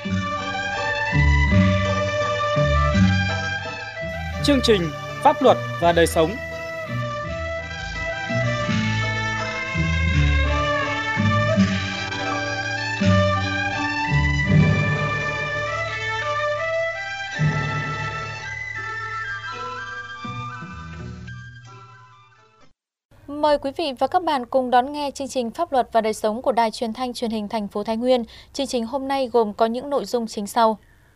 Chương trình Pháp luật và đời sống. Mời quý vị và các bạn cùng đón nghe chương trình Pháp luật và đời sống của Đài Truyền thanh Truyền hình thành phố Thái Nguyên. Chương trình hôm nay gồm có những nội dung chính sau.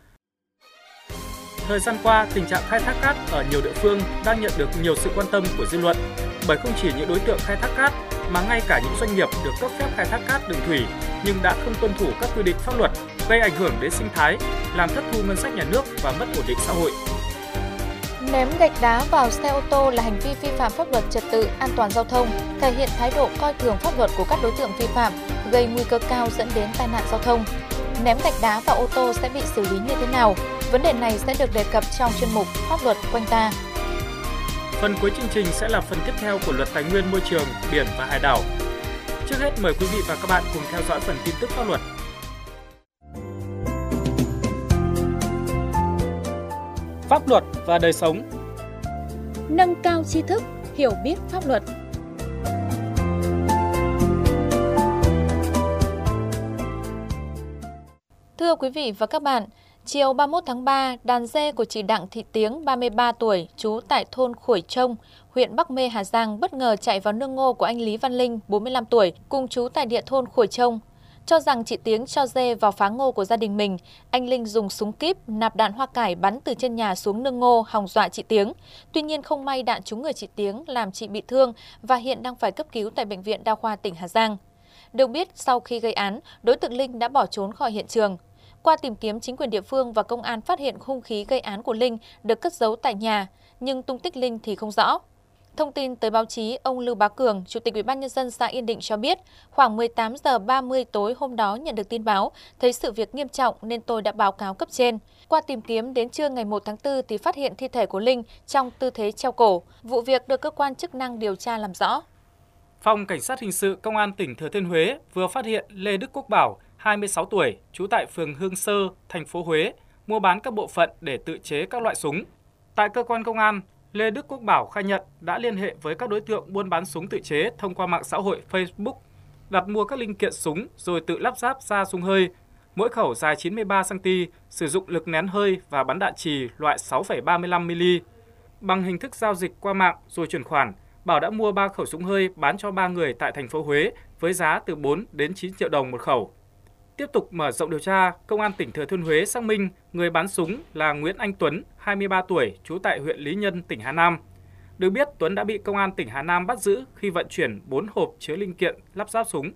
Thời gian qua, tình trạng khai thác cát ở nhiều địa phương đang nhận được nhiều sự quan tâm của dư luận, bởi không chỉ những đối tượng khai thác cát mà ngay cả những doanh nghiệp được cấp phép khai thác cát đường thủy nhưng đã không tuân thủ các quy định pháp luật, gây ảnh hưởng đến sinh thái, làm thất thu ngân sách nhà nước và mất ổn định xã hội. Ném gạch đá vào xe ô tô là hành vi vi phạm pháp luật trật tự an toàn giao thông, thể hiện thái độ coi thường pháp luật của các đối tượng vi phạm, gây nguy cơ cao dẫn đến tai nạn giao thông. Ném gạch đá vào ô tô sẽ bị xử lý như thế nào? Vấn đề này sẽ được đề cập trong chuyên mục Pháp luật quanh ta. Phần cuối chương trình sẽ là phần tiếp theo của Luật Tài nguyên Môi trường, Biển và Hải đảo. Trước hết mời quý vị và các bạn cùng theo dõi phần tin tức pháp luật. Pháp luật và đời sống. Nâng cao tri thức, hiểu biết pháp luật. Thưa quý vị và các bạn, chiều 31 tháng 3, đàn dê của chị Đặng Thị Tiếng, 33 tuổi, trú tại thôn Khuổi Trông, huyện Bắc Mê, Hà Giang bất ngờ chạy vào nương ngô của anh Lý Văn Linh, 45 tuổi, cùng trú tại địa thôn Khuổi Trông. Cho rằng chị Tiếng cho dê vào phá ngô của gia đình mình, anh Linh dùng súng kíp, nạp đạn hoa cải bắn từ trên nhà xuống nương ngô hòng dọa chị Tiếng. Tuy nhiên không may đạn trúng người chị Tiếng làm chị bị thương và hiện đang phải cấp cứu tại Bệnh viện Đa khoa tỉnh Hà Giang. Được biết, sau khi gây án, đối tượng Linh đã bỏ trốn khỏi hiện trường. Qua tìm kiếm, chính quyền địa phương và công an phát hiện hung khí gây án của Linh được cất giấu tại nhà, nhưng tung tích Linh thì không rõ. Thông tin tới báo chí, ông Lưu Bá Cường, Chủ tịch Ủy ban Nhân dân xã Yên Định cho biết, khoảng 18 giờ 30 tối hôm đó nhận được tin báo, thấy sự việc nghiêm trọng nên tôi đã báo cáo cấp trên. Qua tìm kiếm đến trưa ngày 1 tháng 4 thì phát hiện thi thể của Linh trong tư thế treo cổ. Vụ việc được cơ quan chức năng điều tra làm rõ. Phòng Cảnh sát Hình sự Công an tỉnh Thừa Thiên Huế vừa phát hiện Lê Đức Quốc Bảo, 26 tuổi, trú tại phường Hương Sơ, thành phố Huế, mua bán các bộ phận để tự chế các loại súng. Tại cơ quan công an, Lê Đức Quốc Bảo khai nhận đã liên hệ với các đối tượng buôn bán súng tự chế thông qua mạng xã hội Facebook, đặt mua các linh kiện súng rồi tự lắp ráp ra súng hơi. Mỗi khẩu dài 93 cm, sử dụng lực nén hơi và bắn đạn chì loại 6,35 mm. Bằng hình thức giao dịch qua mạng rồi chuyển khoản, Bảo đã mua 3 khẩu súng hơi bán cho 3 người tại thành phố Huế với giá từ 4 đến 9 triệu đồng một khẩu. Tiếp tục mở rộng điều tra, Công an tỉnh Thừa Thiên Huế xác minh người bán súng là Nguyễn Anh Tuấn, 23 tuổi, trú tại huyện Lý Nhân, tỉnh Hà Nam. Được biết, Tuấn đã bị Công an tỉnh Hà Nam bắt giữ khi vận chuyển 4 hộp chứa linh kiện lắp ráp súng.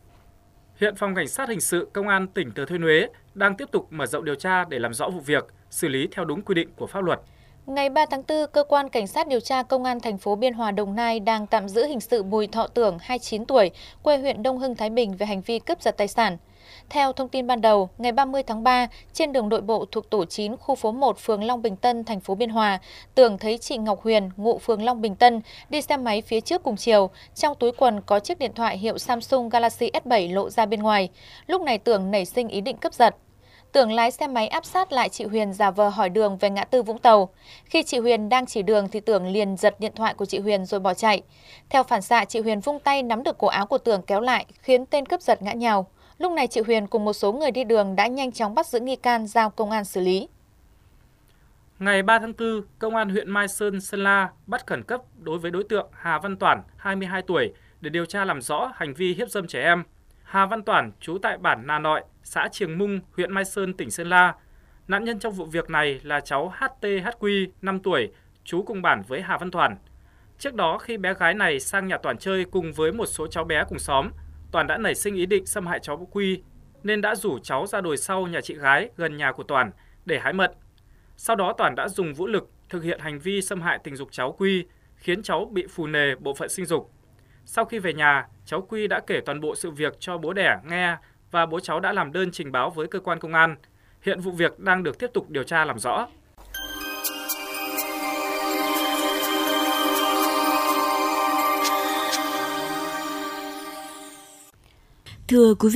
Hiện Phòng Cảnh sát Hình sự Công an tỉnh Thừa Thiên Huế đang tiếp tục mở rộng điều tra để làm rõ vụ việc, xử lý theo đúng quy định của pháp luật. Ngày 3 tháng 4, Cơ quan Cảnh sát điều tra Công an thành phố Biên Hòa, Đồng Nai đang tạm giữ hình sự Bùi Thọ Tưởng, 29 tuổi, quê huyện Đông Hưng, Thái Bình về hành vi cướp giật tài sản. Theo thông tin ban đầu, ngày 30 tháng 3, trên đường nội bộ thuộc tổ 9, khu phố 1, phường Long Bình Tân, thành phố Biên Hòa, Tưởng thấy chị Ngọc Huyền, ngụ phường Long Bình Tân, đi xe máy phía trước cùng chiều. Trong túi quần có chiếc điện thoại hiệu Samsung Galaxy S7 lộ ra bên ngoài. Lúc này Tưởng nảy sinh ý định cướp giật. Tưởng lái xe máy áp sát lại chị Huyền giả vờ hỏi đường về ngã tư Vũng Tàu. Khi chị Huyền đang chỉ đường thì Tưởng liền giật điện thoại của chị Huyền rồi bỏ chạy. Theo phản xạ, chị Huyền vung tay nắm được cổ áo của Tưởng kéo lại, khiến tên cướp giật ngã nhào. Lúc này chị Huyền cùng một số người đi đường đã nhanh chóng bắt giữ nghi can giao công an xử lý. Ngày 3 tháng 4, Công an huyện Mai Sơn, Sơn La bắt khẩn cấp đối với đối tượng Hà Văn Toản, 22 tuổi để điều tra làm rõ hành vi hiếp dâm trẻ em. Hà Văn Toản trú tại bản Nà Nội, xã Triềng Mung, huyện Mai Sơn, tỉnh Sơn La. Nạn nhân trong vụ việc này là cháu HTHQ, 5 tuổi, trú cùng bản với Hà Văn Toản. Trước đó, khi bé gái này sang nhà Toản chơi cùng với một số cháu bé cùng xóm, Toản đã nảy sinh ý định xâm hại cháu Quy nên đã rủ cháu ra đồi sau nhà chị gái gần nhà của Toản để hái mận. Sau đó Toản đã dùng vũ lực thực hiện hành vi xâm hại tình dục cháu Quy, khiến cháu bị phù nề bộ phận sinh dục. Sau khi về nhà, cháu Quy đã kể toàn bộ sự việc cho bố đẻ nghe và bố cháu đã làm đơn trình báo với cơ quan công an. Hiện vụ việc đang được tiếp tục điều tra làm rõ. Thưa quý vị,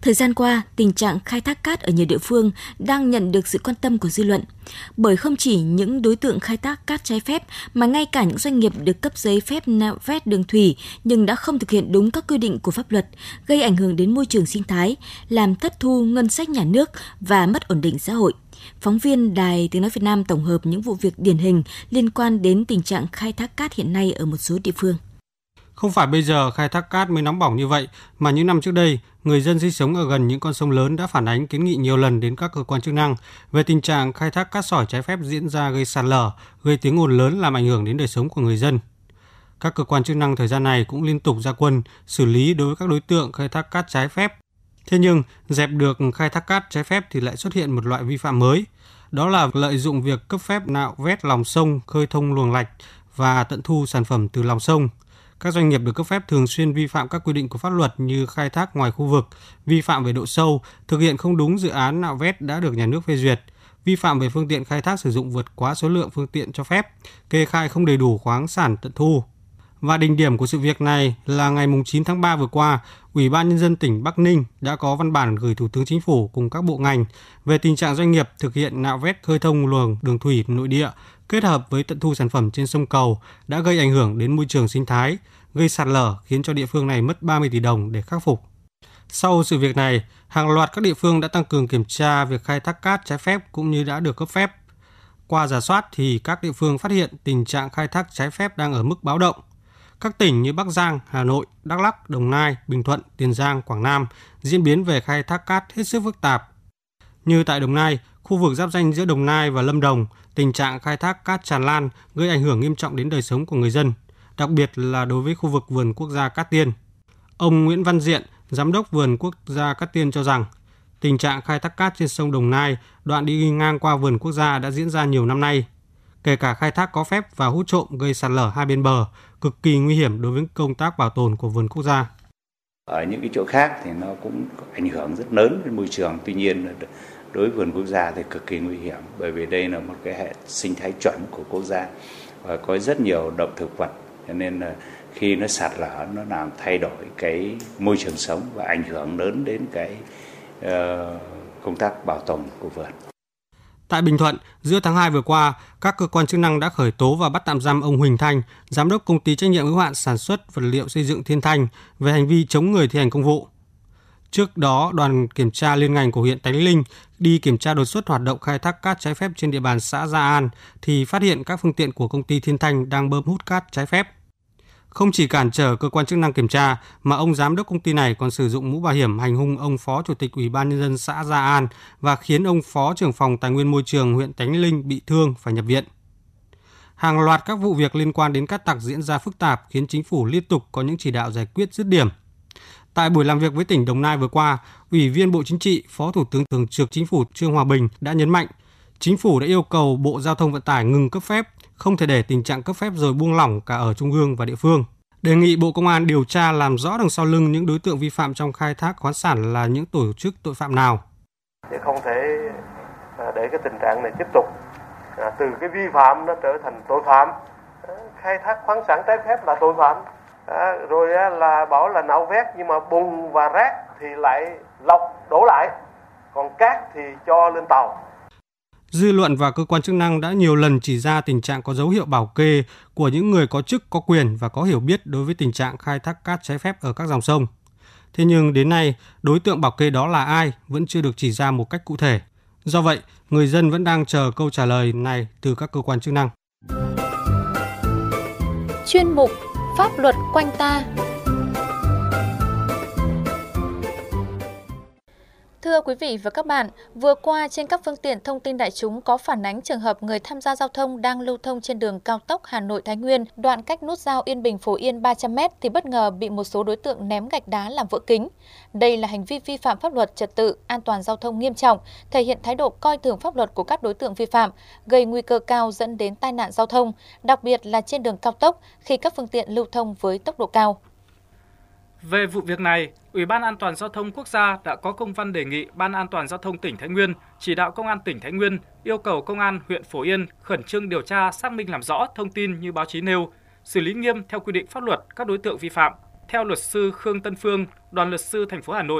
Thời gian qua, tình trạng khai thác cát ở nhiều địa phương đang nhận được sự quan tâm của dư luận. Bởi không chỉ những đối tượng khai thác cát trái phép mà ngay cả những doanh nghiệp được cấp giấy phép nạo vét đường thủy nhưng đã không thực hiện đúng các quy định của pháp luật, gây ảnh hưởng đến môi trường sinh thái, làm thất thu ngân sách nhà nước và mất ổn định xã hội. Phóng viên Đài Tiếng nói Việt Nam tổng hợp những vụ việc điển hình liên quan đến tình trạng khai thác cát hiện nay ở một số địa phương. Không phải bây giờ khai thác cát mới nóng bỏng như vậy, mà những năm trước đây, người dân sinh sống ở gần những con sông lớn đã phản ánh kiến nghị nhiều lần đến các cơ quan chức năng về tình trạng khai thác cát sỏi trái phép diễn ra gây sạt lở, gây tiếng ồn lớn làm ảnh hưởng đến đời sống của người dân. Các cơ quan chức năng thời gian này cũng liên tục ra quân xử lý đối với các đối tượng khai thác cát trái phép. Thế nhưng, dẹp được khai thác cát trái phép thì lại xuất hiện một loại vi phạm mới. Đó là lợi dụng việc cấp phép nạo vét lòng sông, khơi thông luồng lạch và tận thu sản phẩm từ lòng sông. Các doanh nghiệp được cấp phép thường xuyên vi phạm các quy định của pháp luật như khai thác ngoài khu vực, vi phạm về độ sâu, thực hiện không đúng dự án nạo vét đã được nhà nước phê duyệt, vi phạm về phương tiện khai thác sử dụng vượt quá số lượng phương tiện cho phép, kê khai không đầy đủ khoáng sản tận thu. Và đỉnh điểm của sự việc này là ngày 9 tháng 3 vừa qua, Ủy ban Nhân dân tỉnh Bắc Ninh đã có văn bản gửi Thủ tướng Chính phủ cùng các bộ ngành về tình trạng doanh nghiệp thực hiện nạo vét khơi thông luồng đường thủy nội địa kết hợp với tận thu sản phẩm trên sông cầu đã gây ảnh hưởng đến môi trường sinh thái, gây sạt lở khiến cho địa phương này mất 30 tỷ đồng để khắc phục. Sau sự việc này, hàng loạt các địa phương đã tăng cường kiểm tra việc khai thác cát trái phép cũng như đã được cấp phép. Qua rà soát thì các địa phương phát hiện tình trạng khai thác trái phép đang ở mức báo động. Các tỉnh như Bắc Giang, Hà Nội, Đắk Lắk, Đồng Nai, Bình Thuận, Tiền Giang, Quảng Nam diễn biến về khai thác cát hết sức phức tạp. Như tại Đồng Nai, khu vực giáp ranh giữa Đồng Nai và Lâm Đồng, tình trạng khai thác cát tràn lan gây ảnh hưởng nghiêm trọng đến đời sống của người dân, đặc biệt là đối với khu vực vườn quốc gia Cát Tiên. Ông Nguyễn Văn Diện, giám đốc vườn quốc gia Cát Tiên cho rằng, tình trạng khai thác cát trên sông Đồng Nai, đoạn đi ngang qua vườn quốc gia đã diễn ra nhiều năm nay. Kể cả khai thác có phép và hút trộm gây sạt lở hai bên bờ, cực kỳ nguy hiểm đối với công tác bảo tồn của vườn quốc gia. Ở những cái chỗ khác thì nó cũng có ảnh hưởng rất lớn đến môi trường, tuy nhiên đối với vườn quốc gia thì cực kỳ nguy hiểm, bởi vì đây là một cái hệ sinh thái chuẩn của quốc gia và có rất nhiều động thực vật, cho nên là khi nó sạt lở nó làm thay đổi cái môi trường sống và ảnh hưởng lớn đến cái công tác bảo tồn của vườn. Tại Bình Thuận, giữa tháng 2 vừa qua, các cơ quan chức năng đã khởi tố và bắt tạm giam ông Huỳnh Thanh, giám đốc công ty trách nhiệm hữu hạn sản xuất vật liệu xây dựng Thiên Thanh về hành vi chống người thi hành công vụ. Trước đó, đoàn kiểm tra liên ngành của huyện Tánh Linh đi kiểm tra đột xuất hoạt động khai thác cát trái phép trên địa bàn xã Gia An thì phát hiện các phương tiện của công ty Thiên Thanh đang bơm hút cát trái phép. Không chỉ cản trở cơ quan chức năng kiểm tra, mà ông giám đốc công ty này còn sử dụng mũ bảo hiểm hành hung ông phó chủ tịch Ủy ban Nhân dân xã Gia An và khiến ông phó trưởng phòng tài nguyên môi trường huyện Tánh Linh bị thương phải nhập viện. Hàng loạt các vụ việc liên quan đến cát tặc diễn ra phức tạp khiến chính phủ liên tục có những chỉ đạo giải quyết dứt điểm. Tại buổi làm việc với tỉnh Đồng Nai vừa qua, Ủy viên Bộ Chính trị, Phó Thủ tướng Thường trực Chính phủ Trương Hòa Bình đã nhấn mạnh, Chính phủ đã yêu cầu Bộ Giao thông Vận tải ngừng cấp phép, không thể để tình trạng cấp phép rồi buông lỏng cả ở trung ương và địa phương. Đề nghị Bộ Công an điều tra làm rõ đằng sau lưng những đối tượng vi phạm trong khai thác khoáng sản là những tổ chức tội phạm nào. Để không thể để cái tình trạng này tiếp tục, từ cái vi phạm nó trở thành tội phạm. Khai thác khoáng sản trái phép là tội phạm. Rồi là bảo là nạo vét nhưng mà bùn và rác thì lại lọc đổ lại, còn cát thì cho lên tàu. Dư luận và cơ quan chức năng đã nhiều lần chỉ ra tình trạng có dấu hiệu bảo kê của những người có chức, có quyền và có hiểu biết đối với tình trạng khai thác cát trái phép ở các dòng sông. Thế nhưng đến nay, đối tượng bảo kê đó là ai vẫn chưa được chỉ ra một cách cụ thể. Do vậy, người dân vẫn đang chờ câu trả lời này từ các cơ quan chức năng. Chuyên mục Pháp luật quanh ta. Thưa quý vị và các bạn, vừa qua trên các phương tiện thông tin đại chúng có phản ánh trường hợp người tham gia giao thông đang lưu thông trên đường cao tốc Hà Nội - Thái Nguyên, đoạn cách nút giao Yên Bình - Phổ Yên 300m thì bất ngờ bị một số đối tượng ném gạch đá làm vỡ kính. Đây là hành vi vi phạm pháp luật trật tự, an toàn giao thông nghiêm trọng, thể hiện thái độ coi thường pháp luật của các đối tượng vi phạm, gây nguy cơ cao dẫn đến tai nạn giao thông, đặc biệt là trên đường cao tốc khi các phương tiện lưu thông với tốc độ cao. Về vụ việc này, Ủy ban An toàn Giao thông Quốc gia đã có công văn đề nghị Ban An toàn Giao thông tỉnh Thái Nguyên chỉ đạo Công an tỉnh Thái Nguyên yêu cầu Công an huyện Phổ Yên khẩn trương điều tra xác minh làm rõ thông tin như báo chí nêu, xử lý nghiêm theo quy định pháp luật các đối tượng vi phạm. Theo luật sư Khương Tân Phương, đoàn luật sư thành phố Hà Nội,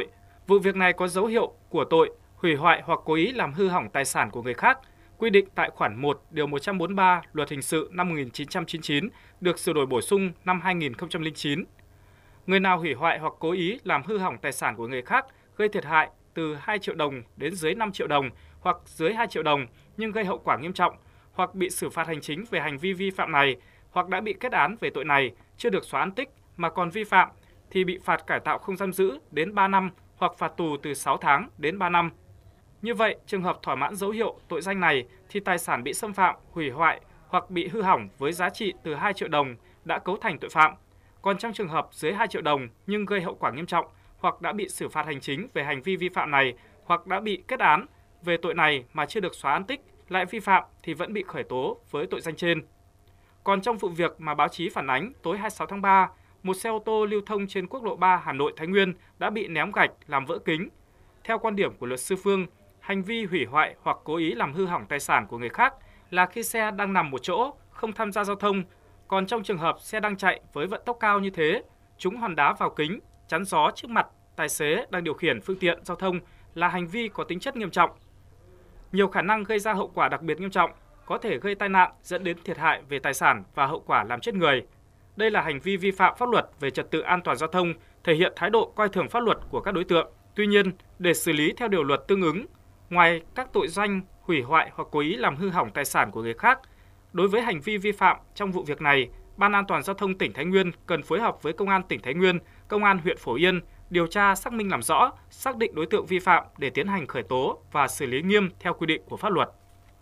Vụ việc này có dấu hiệu của tội hủy hoại hoặc cố ý làm hư hỏng tài sản của người khác, quy định tại khoản 1 điều 143 Luật Hình sự năm 1999 được sửa đổi bổ sung năm 2009. Người nào hủy hoại hoặc cố ý làm hư hỏng tài sản của người khác gây thiệt hại từ 2 triệu đồng đến dưới 5 triệu đồng hoặc dưới 2 triệu đồng nhưng gây hậu quả nghiêm trọng hoặc bị xử phạt hành chính về hành vi vi phạm này hoặc đã bị kết án về tội này chưa được xóa án tích mà còn vi phạm thì bị phạt cải tạo không giam giữ đến 3 năm hoặc phạt tù từ 6 tháng đến 3 năm. Như vậy, trường hợp thỏa mãn dấu hiệu tội danh này thì tài sản bị xâm phạm, hủy hoại hoặc bị hư hỏng với giá trị từ 2 triệu đồng đã cấu thành tội phạm. Còn trong trường hợp dưới 2 triệu đồng nhưng gây hậu quả nghiêm trọng hoặc đã bị xử phạt hành chính về hành vi vi phạm này hoặc đã bị kết án về tội này mà chưa được xóa án tích lại vi phạm thì vẫn bị khởi tố với tội danh trên. Còn trong vụ việc mà báo chí phản ánh tối 26 tháng 3, một xe ô tô lưu thông trên quốc lộ 3 Hà Nội Thái Nguyên đã bị ném gạch làm vỡ kính. Theo quan điểm của luật sư Phương, hành vi hủy hoại hoặc cố ý làm hư hỏng tài sản của người khác là khi xe đang nằm một chỗ, không tham gia giao thông. Còn trong trường hợp xe đang chạy với vận tốc cao như thế, trúng hòn đá vào kính, chắn gió trước mặt tài xế đang điều khiển phương tiện giao thông là hành vi có tính chất nghiêm trọng. Nhiều khả năng gây ra hậu quả đặc biệt nghiêm trọng, có thể gây tai nạn dẫn đến thiệt hại về tài sản và hậu quả làm chết người. Đây là hành vi vi phạm pháp luật về trật tự an toàn giao thông, thể hiện thái độ coi thường pháp luật của các đối tượng. Tuy nhiên, để xử lý theo điều luật tương ứng, ngoài các tội danh hủy hoại hoặc cố ý làm hư hỏng tài sản của người khác, đối với hành vi vi phạm trong vụ việc này, Ban An toàn giao thông tỉnh Thái Nguyên cần phối hợp với Công an tỉnh Thái Nguyên, Công an huyện Phổ Yên điều tra xác minh làm rõ, xác định đối tượng vi phạm để tiến hành khởi tố và xử lý nghiêm theo quy định của pháp luật.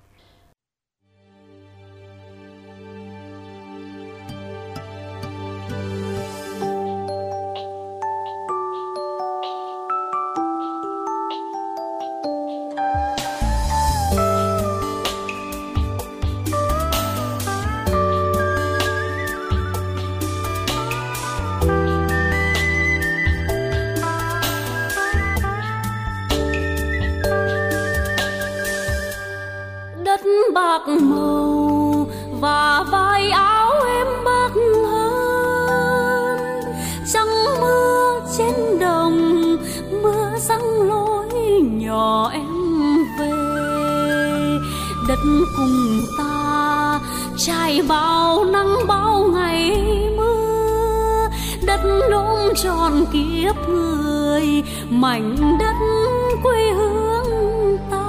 bạc màu và vai áo em bạc hơn. Trăng mưa trên đồng, mưa răng lối nhỏ em về. Đất cùng ta trải bao nắng bao ngày mưa. Đất ôm trọn kiếp người, mảnh đất quê hương ta.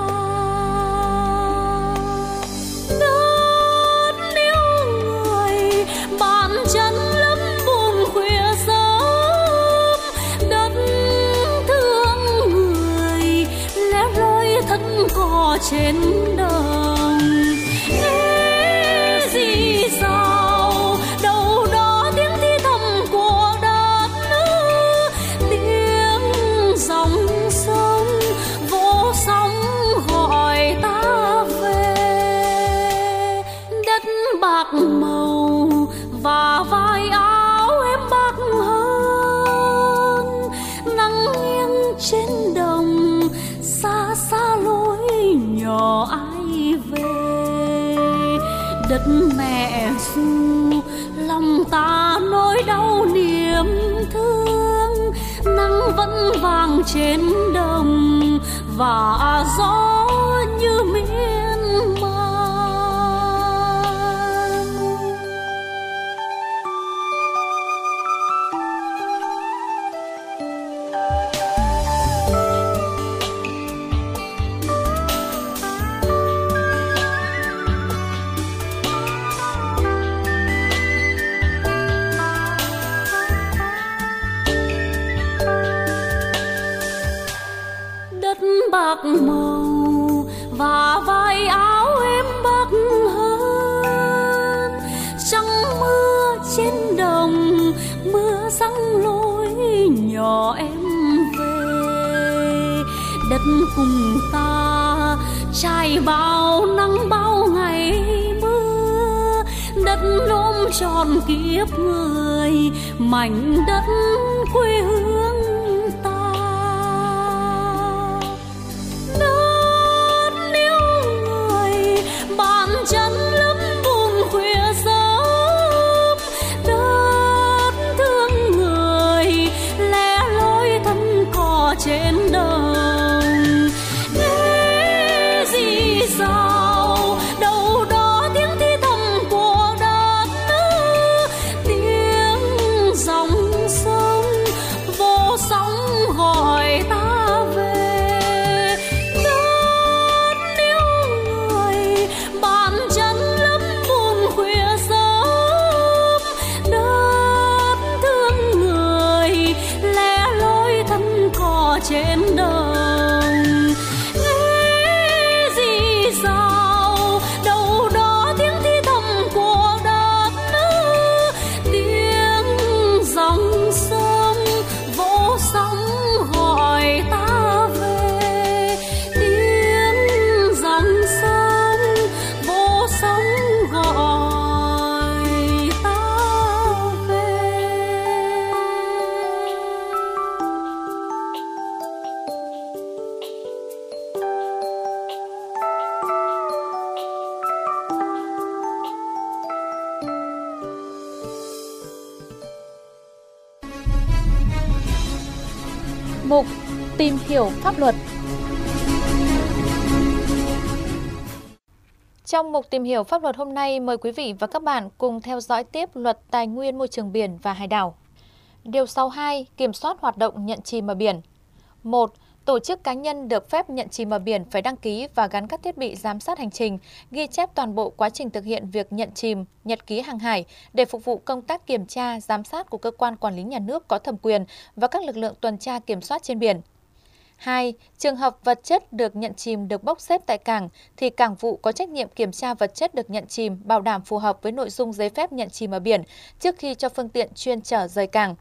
Đất yêu người, bàn chân lấp buồn khuya sớm. Đất thương người, lẻ loi thân cò trên đồng. Ê gì sao, đâu đó tiếng thì thầm của đất nước. Tiếng dòng sông vô sóng gọi ta về. Đất bạc màu và vai áo em bạc hơn. Nắng nghiêng trên đồng, xa xa lối nhỏ ai về. Đất mẹ ru, lòng ta nỗi đau niềm thương. Nắng vẫn vàng trên đồng và gió như miên man. Đất bạc màu và vai áo em bạc hơn. Trăng mưa trên đồng, mưa răng lối nhỏ em về. Đất cùng ta trải bao nắng bao ngày mưa. Đất ôm trọn kiếp người, mảnh đất quê hương ta. Đất yêu người, bàn chân lấp buồn khuya sớm. Đất thương người, lẻ loi thân cò trên Tìm hiểu pháp luật. Trong mục Tìm hiểu pháp luật hôm nay, mời quý vị và các bạn cùng theo dõi tiếp Luật Tài nguyên Môi trường biển và Hải đảo. Điều 62. Kiểm soát hoạt động nhận chìm ở biển. 1. Tổ chức cá nhân được phép nhận chìm ở biển phải đăng ký và gắn các thiết bị giám sát hành trình, ghi chép toàn bộ quá trình thực hiện việc nhận chìm, nhật ký hàng hải để phục vụ công tác kiểm tra, giám sát của cơ quan quản lý nhà nước có thẩm quyền và các lực lượng tuần tra kiểm soát trên biển. 2. Trường hợp vật chất được nhận chìm được bốc xếp tại cảng thì cảng vụ có trách nhiệm kiểm tra vật chất được nhận chìm bảo đảm phù hợp với nội dung giấy phép nhận chìm ở biển trước khi cho phương tiện chuyên chở rời cảng.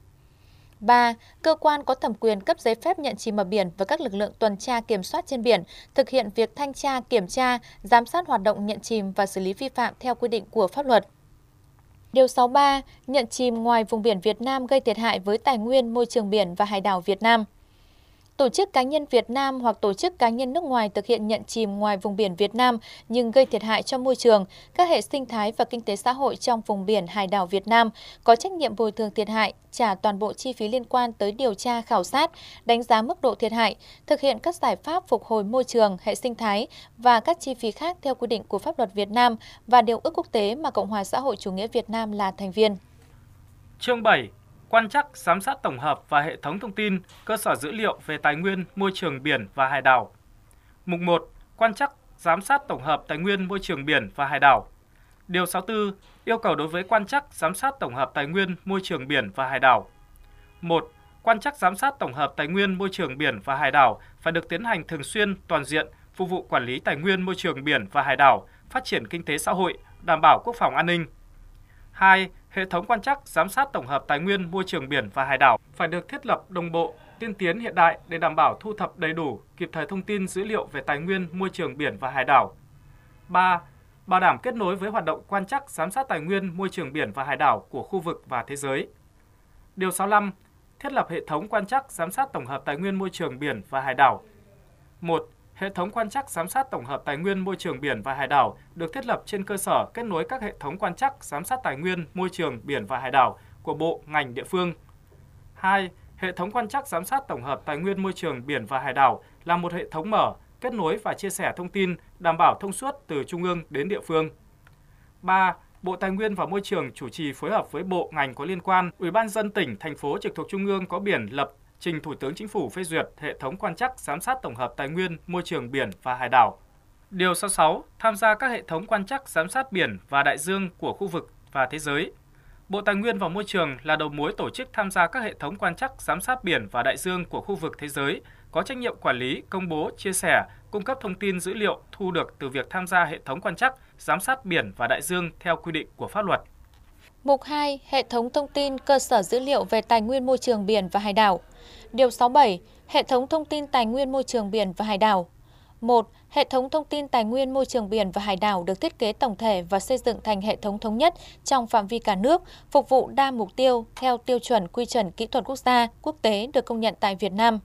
3. Cơ quan có thẩm quyền cấp giấy phép nhận chìm ở biển và các lực lượng tuần tra kiểm soát trên biển thực hiện việc thanh tra, kiểm tra, giám sát hoạt động nhận chìm và xử lý vi phạm theo quy định của pháp luật. Điều 63. Nhận chìm ngoài vùng biển Việt Nam gây thiệt hại với tài nguyên, môi trường biển và hải đảo Việt Nam. Tổ chức cá nhân Việt Nam hoặc tổ chức cá nhân nước ngoài thực hiện nhận chìm ngoài vùng biển Việt Nam nhưng gây thiệt hại cho môi trường, các hệ sinh thái và kinh tế xã hội trong vùng biển hải đảo Việt Nam có trách nhiệm bồi thường thiệt hại, trả toàn bộ chi phí liên quan tới điều tra, khảo sát, đánh giá mức độ thiệt hại, thực hiện các giải pháp phục hồi môi trường, hệ sinh thái và các chi phí khác theo quy định của pháp luật Việt Nam và điều ước quốc tế mà Cộng hòa xã hội chủ nghĩa Việt Nam là thành viên. Chương 7. Quan trắc, giám sát tổng hợp và hệ thống thông tin, cơ sở dữ liệu về tài nguyên, môi trường biển và hải đảo. Mục 1. Quan trắc, giám sát tổng hợp tài nguyên, môi trường biển và hải đảo. Điều 64. Yêu cầu đối với quan trắc, giám sát tổng hợp tài nguyên, môi trường biển và hải đảo. 1. Quan trắc, giám sát tổng hợp tài nguyên, môi trường biển và hải đảo phải được tiến hành thường xuyên, toàn diện, phục vụ quản lý tài nguyên, môi trường biển và hải đảo, phát triển kinh tế xã hội, đảm bảo quốc phòng an ninh. 2. Hệ thống quan trắc, giám sát tổng hợp tài nguyên, môi trường biển và hải đảo phải được thiết lập đồng bộ, tiên tiến hiện đại để đảm bảo thu thập đầy đủ, kịp thời thông tin dữ liệu về tài nguyên, môi trường biển và hải đảo. 3. Bảo đảm kết nối với hoạt động quan trắc, giám sát tài nguyên, môi trường biển và hải đảo của khu vực và thế giới. Điều 65. Thiết lập hệ thống quan trắc, giám sát tổng hợp tài nguyên, môi trường biển và hải đảo. 1. Hệ thống quan trắc giám sát tổng hợp tài nguyên, môi trường biển và hải đảo được thiết lập trên cơ sở kết nối các hệ thống quan trắc giám sát tài nguyên, môi trường biển và hải đảo của bộ, ngành, địa phương. 2. Hệ thống quan trắc giám sát tổng hợp tài nguyên, môi trường biển và hải đảo là một hệ thống mở, kết nối và chia sẻ thông tin, đảm bảo thông suốt từ trung ương đến địa phương. 3. Bộ Tài nguyên và Môi trường chủ trì phối hợp với bộ, ngành có liên quan, Ủy ban nhân dân tỉnh, thành phố trực thuộc trung ương có biển lập trình Thủ tướng Chính phủ phê duyệt hệ thống quan trắc giám sát tổng hợp tài nguyên, môi trường biển và hải đảo. Điều 66. Tham gia các hệ thống quan trắc giám sát biển và đại dương của khu vực và thế giới. Bộ Tài nguyên và Môi trường là đầu mối tổ chức tham gia các hệ thống quan trắc giám sát biển và đại dương của khu vực thế giới, có trách nhiệm quản lý, công bố, chia sẻ, cung cấp thông tin dữ liệu thu được từ việc tham gia hệ thống quan trắc giám sát biển và đại dương theo quy định của pháp luật. Mục 2. Hệ thống thông tin cơ sở dữ liệu về tài nguyên môi trường biển và hải đảo. Điều 67. Hệ thống thông tin tài nguyên môi trường biển và hải đảo. 1. Hệ thống thông tin tài nguyên môi trường biển và hải đảo được thiết kế tổng thể và xây dựng thành hệ thống thống nhất trong phạm vi cả nước, phục vụ đa mục tiêu theo tiêu chuẩn quy chuẩn kỹ thuật quốc gia, quốc tế được công nhận tại Việt Nam.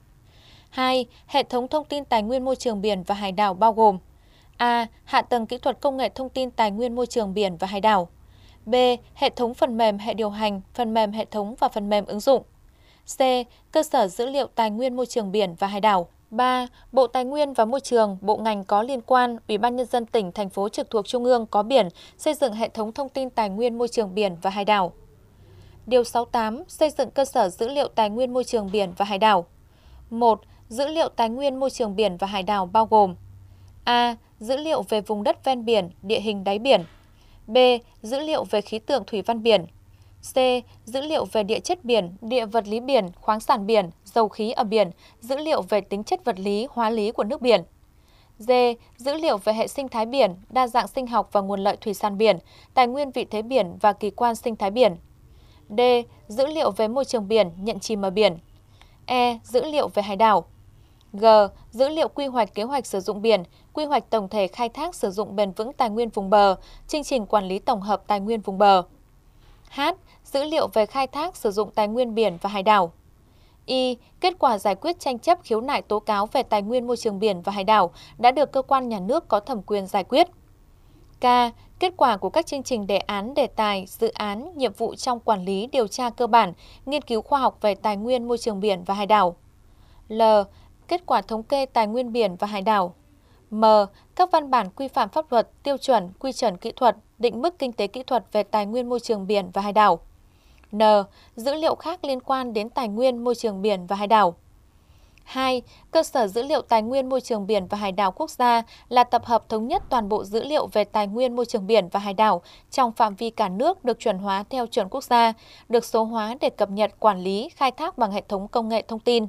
2. Hệ thống thông tin tài nguyên môi trường biển và hải đảo bao gồm: A. Hạ tầng kỹ thuật công nghệ thông tin tài nguyên môi trường biển và hải đảo. B. Hệ thống phần mềm hệ điều hành, phần mềm hệ thống và phần mềm ứng dụng. C. Cơ sở dữ liệu tài nguyên môi trường biển và hải đảo. 3. Bộ Tài nguyên và Môi trường, bộ ngành có liên quan, Ủy ban nhân dân tỉnh, thành phố trực thuộc trung ương có biển, xây dựng hệ thống thông tin tài nguyên môi trường biển và hải đảo. Điều 68. Xây dựng cơ sở dữ liệu tài nguyên môi trường biển và hải đảo. 1. Dữ liệu tài nguyên môi trường biển và hải đảo bao gồm: A. Dữ liệu về vùng đất ven biển, địa hình đáy biển. B. Dữ liệu về khí tượng thủy văn biển. C. Dữ liệu về địa chất biển, địa vật lý biển, khoáng sản biển, dầu khí ở biển, dữ liệu về tính chất vật lý, hóa lý của nước biển. D. Dữ liệu về hệ sinh thái biển, đa dạng sinh học và nguồn lợi thủy sản biển, tài nguyên vị thế biển và kỳ quan sinh thái biển. D. Dữ liệu về môi trường biển, nhận chìm ở biển. E. Dữ liệu về hải đảo. G. Dữ liệu quy hoạch kế hoạch sử dụng biển, quy hoạch tổng thể khai thác sử dụng bền vững tài nguyên vùng bờ, chương trình quản lý tổng hợp tài nguyên vùng bờ. H. Dữ liệu về khai thác sử dụng tài nguyên biển và hải đảo. Y. Kết quả giải quyết tranh chấp khiếu nại tố cáo về tài nguyên môi trường biển và hải đảo đã được cơ quan nhà nước có thẩm quyền giải quyết. K. Kết quả của các chương trình đề án, đề tài, dự án, nhiệm vụ trong quản lý, điều tra cơ bản, nghiên cứu khoa học về tài nguyên môi trường biển và hải đảo. L. Kết quả thống kê tài nguyên biển và hải đảo. M. Các văn bản quy phạm pháp luật, tiêu chuẩn, quy chuẩn kỹ thuật, định mức kinh tế kỹ thuật về tài nguyên môi trường biển và hải đảo. N. Dữ liệu khác liên quan đến tài nguyên môi trường biển và hải đảo. 2. Cơ sở dữ liệu tài nguyên môi trường biển và hải đảo quốc gia là tập hợp thống nhất toàn bộ dữ liệu về tài nguyên môi trường biển và hải đảo trong phạm vi cả nước được chuẩn hóa theo chuẩn quốc gia, được số hóa để cập nhật, quản lý, khai thác bằng hệ thống công nghệ thông tin.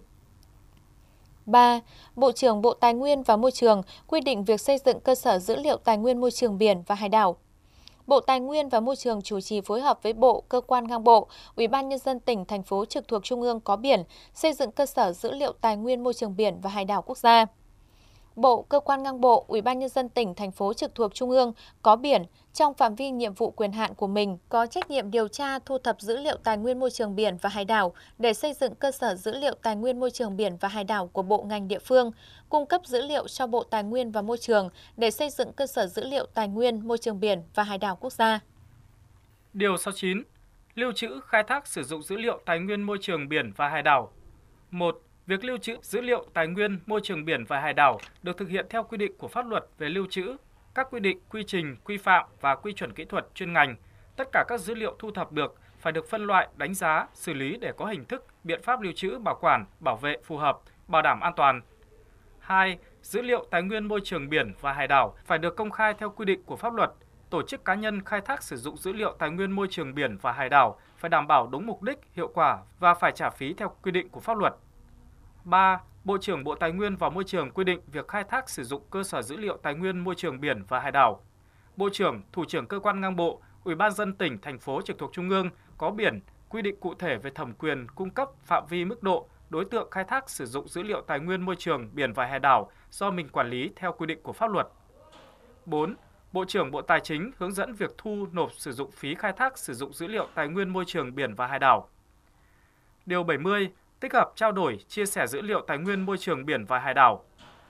3. Bộ trưởng Bộ Tài nguyên và Môi trường quy định việc xây dựng cơ sở dữ liệu tài nguyên môi trường biển và hải đảo. Bộ Tài nguyên và Môi trường chủ trì phối hợp với Bộ, cơ quan ngang bộ, Ủy ban Nhân dân tỉnh, thành phố trực thuộc Trung ương có biển, xây dựng cơ sở dữ liệu tài nguyên môi trường biển và hải đảo quốc gia. Bộ, cơ quan ngang bộ, Ủy ban Nhân dân tỉnh, thành phố trực thuộc Trung ương có biển, trong phạm vi nhiệm vụ quyền hạn của mình, có trách nhiệm điều tra, thu thập dữ liệu tài nguyên môi trường biển và hải đảo để xây dựng cơ sở dữ liệu tài nguyên môi trường biển và hải đảo của bộ ngành địa phương, cung cấp dữ liệu cho Bộ Tài nguyên và Môi trường để xây dựng cơ sở dữ liệu tài nguyên môi trường biển và hải đảo quốc gia. Điều 69. Lưu trữ, khai thác, sử dụng dữ liệu tài nguyên môi trường biển và hải đảo. 1. Việc lưu trữ dữ liệu tài nguyên môi trường biển và hải đảo được thực hiện theo quy định của pháp luật về lưu trữ, các quy định, quy trình, quy phạm và quy chuẩn kỹ thuật chuyên ngành. Tất cả các dữ liệu thu thập được phải được phân loại, đánh giá, xử lý để có hình thức, biện pháp lưu trữ, bảo quản, bảo vệ phù hợp, bảo đảm an toàn. 2. Dữ liệu tài nguyên môi trường biển và hải đảo phải được công khai theo quy định của pháp luật. Tổ chức cá nhân khai thác sử dụng dữ liệu tài nguyên môi trường biển và hải đảo phải đảm bảo đúng mục đích, hiệu quả và phải trả phí theo quy định của pháp luật. 3. Bộ trưởng Bộ Tài nguyên và Môi trường quy định việc khai thác sử dụng cơ sở dữ liệu tài nguyên môi trường biển và hải đảo. Bộ trưởng, Thủ trưởng cơ quan ngang bộ, Ủy ban nhân dân tỉnh, thành phố trực thuộc Trung ương có biển quy định cụ thể về thẩm quyền, cung cấp, phạm vi, mức độ, đối tượng khai thác sử dụng dữ liệu tài nguyên môi trường biển và hải đảo do mình quản lý theo quy định của pháp luật. 4. Bộ trưởng Bộ Tài chính hướng dẫn việc thu nộp sử dụng phí khai thác sử dụng dữ liệu tài nguyên môi trường biển và hải đảo. Điều 70. Tích hợp, trao đổi, chia sẻ dữ liệu tài nguyên môi trường biển và hải đảo.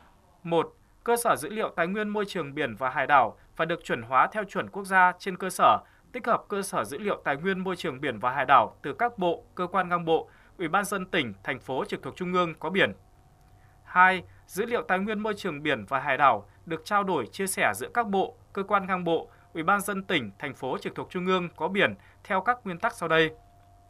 1. Cơ sở dữ liệu tài nguyên môi trường biển và hải đảo phải được chuẩn hóa theo chuẩn quốc gia trên cơ sở tích hợp cơ sở dữ liệu tài nguyên môi trường biển và hải đảo từ các bộ, cơ quan ngang bộ, Ủy ban nhân dân tỉnh, thành phố trực thuộc Trung ương có biển. 2. Dữ liệu tài nguyên môi trường biển và hải đảo được trao đổi, chia sẻ giữa các bộ, cơ quan ngang bộ, Ủy ban nhân dân tỉnh, thành phố trực thuộc Trung ương có biển theo các nguyên tắc sau đây.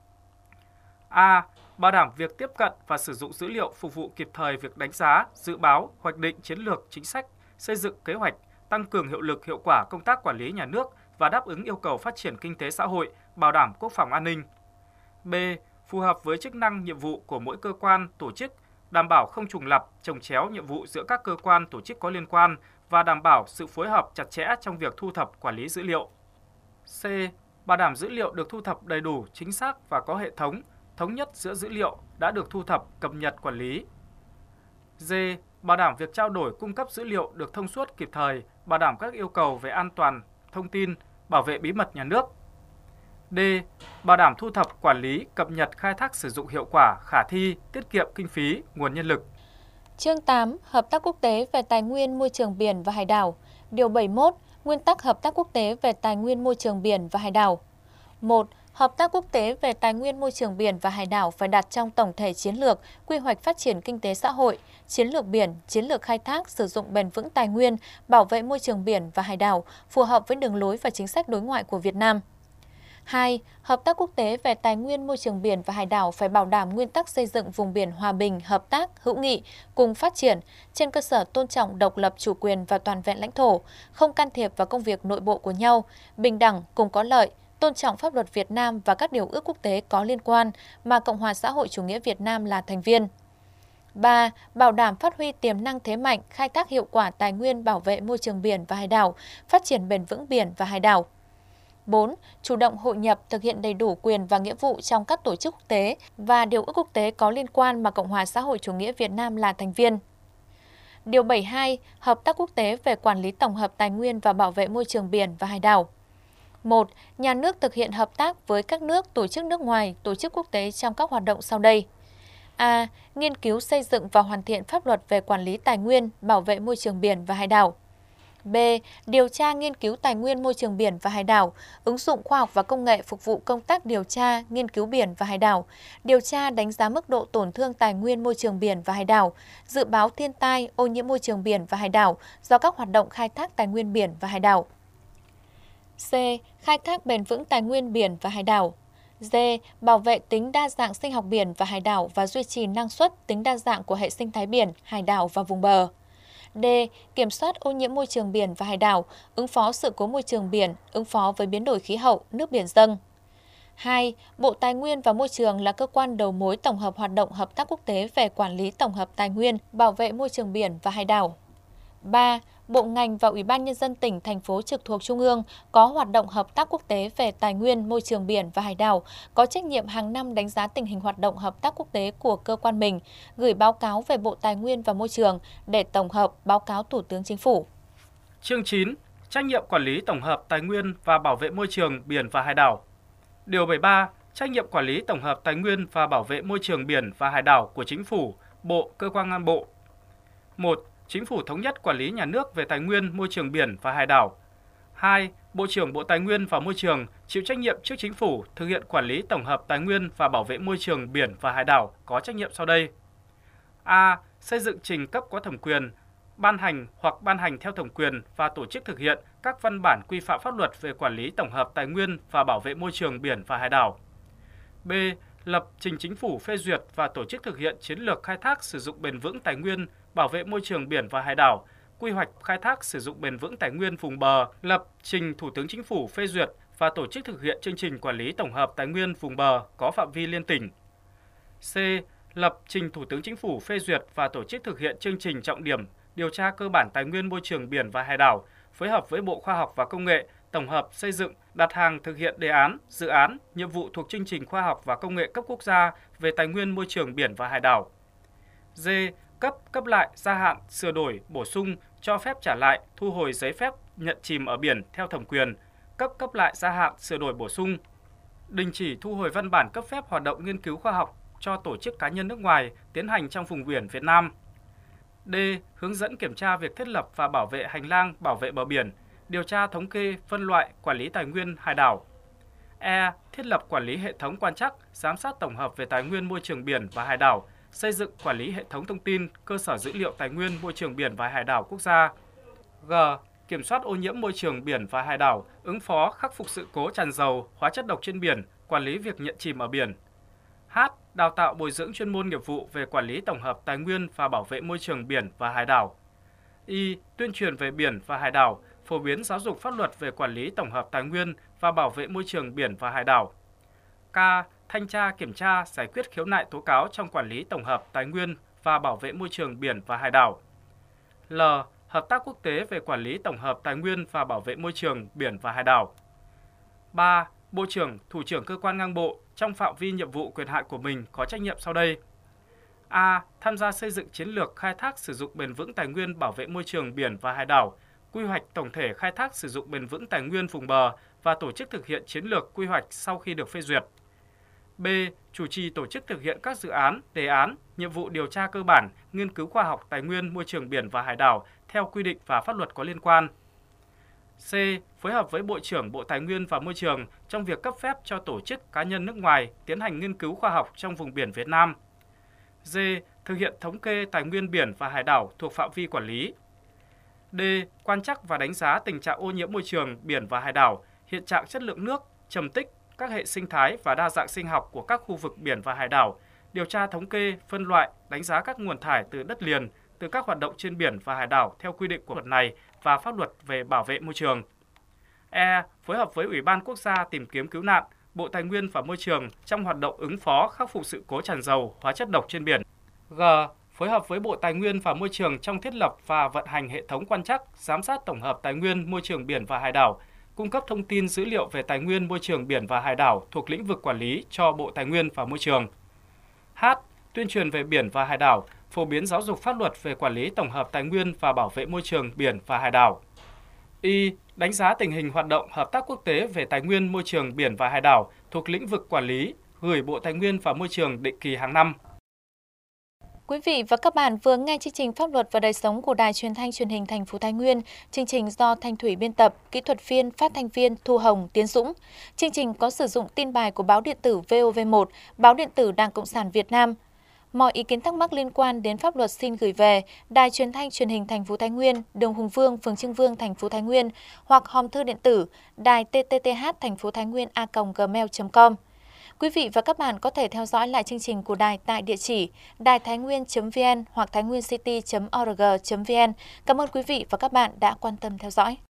A. Bảo đảm việc tiếp cận và sử dụng dữ liệu phục vụ kịp thời việc đánh giá, dự báo, hoạch định chiến lược, chính sách, xây dựng kế hoạch, tăng cường hiệu lực hiệu quả công tác quản lý nhà nước và đáp ứng yêu cầu phát triển kinh tế xã hội, bảo đảm quốc phòng an ninh. B. Phù hợp với chức năng, nhiệm vụ của mỗi cơ quan, tổ chức, đảm bảo không trùng lặp, chồng chéo nhiệm vụ giữa các cơ quan, tổ chức có liên quan và đảm bảo sự phối hợp chặt chẽ trong việc thu thập, quản lý dữ liệu. C. Bảo đảm dữ liệu được thu thập đầy đủ, chính xác và có hệ thống, thống nhất giữa dữ liệu đã được thu thập, cập nhật, quản lý. D. Bảo đảm việc trao đổi, cung cấp dữ liệu được thông suốt, kịp thời, bảo đảm các yêu cầu về an toàn thông tin, bảo vệ bí mật nhà nước. D. Bảo đảm thu thập, quản lý, cập nhật, khai thác sử dụng hiệu quả, khả thi, tiết kiệm kinh phí, nguồn nhân lực. Chương 8. Hợp tác quốc tế về tài nguyên môi trường biển và hải đảo. Điều 71. Nguyên tắc hợp tác quốc tế về tài nguyên môi trường biển và hải đảo. 1. Hợp tác quốc tế về tài nguyên môi trường biển và hải đảo phải đặt trong tổng thể chiến lược, quy hoạch phát triển kinh tế xã hội, chiến lược biển, chiến lược khai thác, sử dụng bền vững tài nguyên, bảo vệ môi trường biển và hải đảo, phù hợp với đường lối và chính sách đối ngoại của Việt Nam. 2. Hợp tác quốc tế về tài nguyên môi trường biển và hải đảo phải bảo đảm nguyên tắc xây dựng vùng biển hòa bình, hợp tác, hữu nghị, cùng phát triển trên cơ sở tôn trọng độc lập, chủ quyền và toàn vẹn lãnh thổ, không can thiệp vào công việc nội bộ của nhau, bình đẳng, cùng có lợi, tôn trọng pháp luật Việt Nam và các điều ước quốc tế có liên quan mà Cộng hòa xã hội chủ nghĩa Việt Nam là thành viên. 3. Bảo đảm phát huy tiềm năng thế mạnh, khai thác hiệu quả tài nguyên, bảo vệ môi trường biển và hải đảo, phát triển bền vững biển và hải đảo. 4. Chủ động hội nhập, thực hiện đầy đủ quyền và nghĩa vụ trong các tổ chức quốc tế và điều ước quốc tế có liên quan mà Cộng hòa xã hội chủ nghĩa Việt Nam là thành viên. Điều 72. Hợp tác quốc tế về quản lý tổng hợp tài nguyên và bảo vệ môi trường biển và hải đảo. 1. Nhà nước thực hiện hợp tác với các nước, tổ chức nước ngoài, tổ chức quốc tế trong các hoạt động sau đây. A. Nghiên cứu xây dựng và hoàn thiện pháp luật về quản lý tài nguyên, bảo vệ môi trường biển và hải đảo. B. Điều tra nghiên cứu tài nguyên môi trường biển và hải đảo, ứng dụng khoa học và công nghệ phục vụ công tác điều tra, nghiên cứu biển và hải đảo, điều tra đánh giá mức độ tổn thương tài nguyên môi trường biển và hải đảo, dự báo thiên tai, ô nhiễm môi trường biển và hải đảo do các hoạt động khai thác tài nguyên biển và hải đảo. C. Khai thác bền vững tài nguyên biển và hải đảo. D. Bảo vệ tính đa dạng sinh học biển và hải đảo và duy trì năng suất, tính đa dạng của hệ sinh thái biển, hải đảo và vùng bờ. D. Kiểm soát ô nhiễm môi trường biển và hải đảo, ứng phó sự cố môi trường biển, ứng phó với biến đổi khí hậu, nước biển dâng. 2. Bộ Tài nguyên và Môi trường là cơ quan đầu mối tổng hợp hoạt động hợp tác quốc tế về quản lý tổng hợp tài nguyên, bảo vệ môi trường biển và hải đảo. 3. Bộ ngành và Ủy ban Nhân dân tỉnh, thành phố trực thuộc Trung ương có hoạt động hợp tác quốc tế về tài nguyên, môi trường biển và hải đảo, có trách nhiệm hàng năm đánh giá tình hình hoạt động hợp tác quốc tế của cơ quan mình, gửi báo cáo về Bộ Tài nguyên và Môi trường để tổng hợp báo cáo Thủ tướng Chính phủ. Chương 9. Trách nhiệm quản lý tổng hợp tài nguyên và bảo vệ môi trường biển và hải đảo. Điều 73. Trách nhiệm quản lý tổng hợp tài nguyên và bảo vệ môi trường biển và hải đảo của Chính phủ, Bộ, cơ quan ngang bộ. 1. Chính phủ thống nhất quản lý nhà nước về tài nguyên, môi trường biển và hải đảo. 2. Bộ trưởng Bộ Tài nguyên và Môi trường chịu trách nhiệm trước Chính phủ thực hiện quản lý tổng hợp tài nguyên và bảo vệ môi trường biển và hải đảo có trách nhiệm sau đây. A. Xây dựng trình cấp có thẩm quyền, ban hành hoặc ban hành theo thẩm quyền và tổ chức thực hiện các văn bản quy phạm pháp luật về quản lý tổng hợp tài nguyên và bảo vệ môi trường biển và hải đảo. B. Lập trình Chính phủ phê duyệt và tổ chức thực hiện chiến lược khai thác sử dụng bền vững tài nguyên, bảo vệ môi trường biển và hải đảo, quy hoạch khai thác sử dụng bền vững tài nguyên vùng bờ, lập trình Thủ tướng Chính phủ phê duyệt và tổ chức thực hiện chương trình quản lý tổng hợp tài nguyên vùng bờ có phạm vi liên tỉnh. C. Lập trình Thủ tướng Chính phủ phê duyệt và tổ chức thực hiện chương trình trọng điểm điều tra cơ bản tài nguyên môi trường biển và hải đảo, phối hợp với Bộ Khoa học và Công nghệ, tổng hợp xây dựng, đặt hàng thực hiện đề án, dự án, nhiệm vụ thuộc chương trình khoa học và công nghệ cấp quốc gia về tài nguyên môi trường biển và hải đảo. D. Cấp lại, gia hạn, sửa đổi, bổ sung, cho phép trả lại, thu hồi giấy phép nhận chìm ở biển theo thẩm quyền, cấp lại, gia hạn, sửa đổi, bổ sung, đình chỉ thu hồi văn bản cấp phép hoạt động nghiên cứu khoa học cho tổ chức cá nhân nước ngoài tiến hành trong vùng biển Việt Nam. D. Hướng dẫn kiểm tra việc thiết lập và bảo vệ hành lang bảo vệ bờ biển, điều tra thống kê, phân loại, quản lý tài nguyên hải đảo. E. Thiết lập quản lý hệ thống quan trắc, giám sát tổng hợp về tài nguyên môi trường biển và hải đảo, xây dựng quản lý hệ thống thông tin, cơ sở dữ liệu tài nguyên môi trường biển và hải đảo quốc gia. G. Kiểm soát ô nhiễm môi trường biển và hải đảo, ứng phó khắc phục sự cố tràn dầu, hóa chất độc trên biển, quản lý việc nhận chìm ở biển. H. Đào tạo bồi dưỡng chuyên môn nghiệp vụ về quản lý tổng hợp tài nguyên và bảo vệ môi trường biển và hải đảo. Y. Tuyên truyền về biển và hải đảo, phổ biến giáo dục pháp luật về quản lý tổng hợp tài nguyên và bảo vệ môi trường biển và hải đảo. K. Thanh tra, kiểm tra, giải quyết khiếu nại tố cáo trong quản lý tổng hợp tài nguyên và bảo vệ môi trường biển và hải đảo. L. Hợp tác quốc tế về quản lý tổng hợp tài nguyên và bảo vệ môi trường biển và hải đảo. 3. Bộ trưởng, thủ trưởng cơ quan ngang bộ trong phạm vi nhiệm vụ quyền hạn của mình có trách nhiệm sau đây. A. Tham gia xây dựng chiến lược khai thác sử dụng bền vững tài nguyên bảo vệ môi trường biển và hải đảo, quy hoạch tổng thể khai thác sử dụng bền vững tài nguyên vùng bờ và tổ chức thực hiện chiến lược quy hoạch sau khi được phê duyệt. B. Chủ trì tổ chức thực hiện các dự án, đề án, nhiệm vụ điều tra cơ bản, nghiên cứu khoa học tài nguyên môi trường biển và hải đảo theo quy định và pháp luật có liên quan. C. Phối hợp với Bộ trưởng Bộ Tài nguyên và Môi trường trong việc cấp phép cho tổ chức cá nhân nước ngoài tiến hành nghiên cứu khoa học trong vùng biển Việt Nam. D. Thực hiện thống kê tài nguyên biển và hải đảo thuộc phạm vi quản lý. D. Quan trắc và đánh giá tình trạng ô nhiễm môi trường biển và hải đảo, hiện trạng chất lượng nước, trầm tích, các hệ sinh thái và đa dạng sinh học của các khu vực biển và hải đảo, điều tra thống kê, phân loại, đánh giá các nguồn thải từ đất liền, từ các hoạt động trên biển và hải đảo theo quy định của luật này và pháp luật về bảo vệ môi trường. E. Phối hợp với Ủy ban Quốc gia tìm kiếm cứu nạn, Bộ Tài nguyên và Môi trường trong hoạt động ứng phó khắc phục sự cố tràn dầu, hóa chất độc trên biển. G. Phối hợp với Bộ Tài nguyên và Môi trường trong thiết lập và vận hành hệ thống quan trắc, giám sát tổng hợp tài nguyên môi trường biển và hải đảo, cung cấp thông tin dữ liệu về tài nguyên môi trường biển và hải đảo thuộc lĩnh vực quản lý cho Bộ Tài nguyên và Môi trường. H. Tuyên truyền về biển và hải đảo, phổ biến giáo dục pháp luật về quản lý tổng hợp tài nguyên và bảo vệ môi trường biển và hải đảo. Y. Đánh giá tình hình hoạt động hợp tác quốc tế về tài nguyên môi trường biển và hải đảo thuộc lĩnh vực quản lý, gửi Bộ Tài nguyên và Môi trường định kỳ hàng năm. Quý vị và các bạn vừa nghe chương trình Pháp luật và đời sống của Đài Truyền thanh Truyền hình thành phố Thái Nguyên. Chương trình do Thanh Thủy biên tập, kỹ thuật viên, phát thanh viên Thu Hồng, Tiến Dũng. Chương trình có sử dụng tin bài của báo điện tử VOV1, báo điện tử Đảng Cộng sản Việt Nam. Mọi ý kiến thắc mắc liên quan đến pháp luật xin gửi về Đài Truyền thanh Truyền hình thành phố Thái Nguyên, đường Hùng Vương, phường Trưng Vương, thành phố Thái Nguyên hoặc hòm thư điện tử đài tthth thành phố Thái Nguyên a@gmail.com. Quý vị và các bạn có thể theo dõi lại chương trình của đài tại địa chỉ đài-thái-nguyên.vn hoặc thainguencity.org.vn. Cảm ơn quý vị và các bạn đã quan tâm theo dõi.